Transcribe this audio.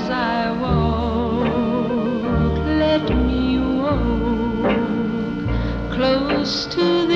as I walk, let me walk close to